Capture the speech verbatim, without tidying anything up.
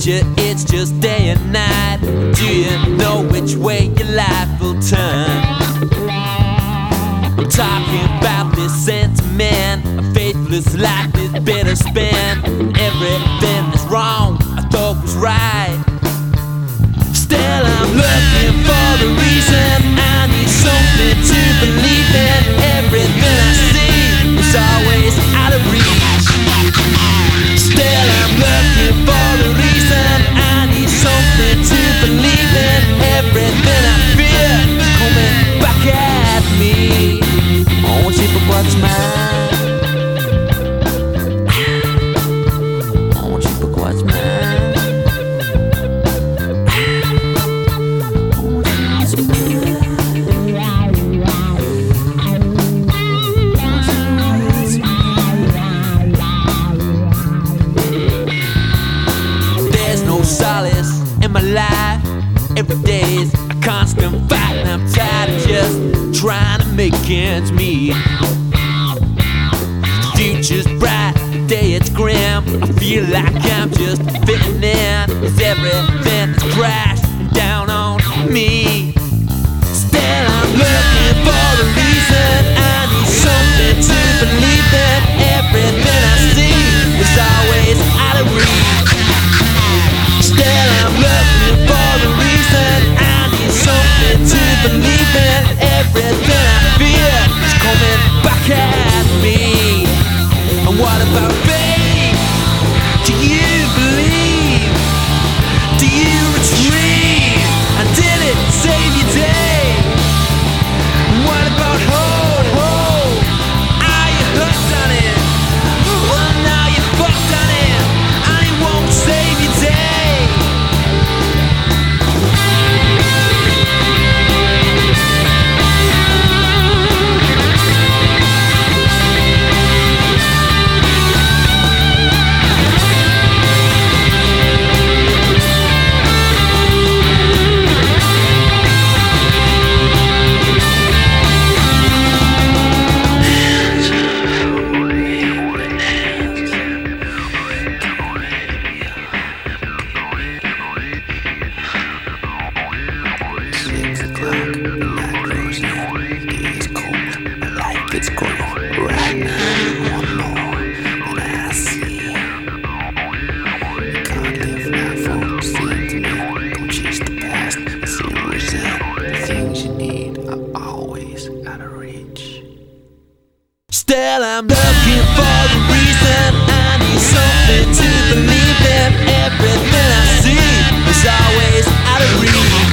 future, it's just day and night. Do you know which way your life will turn? I'm talking about this sentiment. A faithless life is better spent. Everything that's wrong I thought was right. Still I'm looking for the reason. I need something to believe in. Everything I see is always out of reach. Still I'm looking for the reason. I need something to believe in. Everything I fear is coming back at me. I want you for what's mine. I want you for what's mine. There's no solace in my life. Every day is a constant fight, and I'm tired of just trying to make ends meet. The future's bright, the day it's grim. I feel like I'm just fitting in. Is everything that's crashing down on me? Still I'm looking for the reason. I need something to believe in. Everything I see is always out of reach. Still I'm looking for the reason. I need something to believe in. Everything I fear is coming back at me. And what about faith? Do you believe? Do you retreat? And did it save your day? And what about hope? Hope? Are you hooked on it? Well, now you're fucked on it, and it won't save your day. It's cold right now, one more than I see. You can't live life for sentiment. Don't chase the past, zero resent. The things you need are always out of reach. Still I'm looking for the reason. I need something to believe in. Everything I see is always out of reach.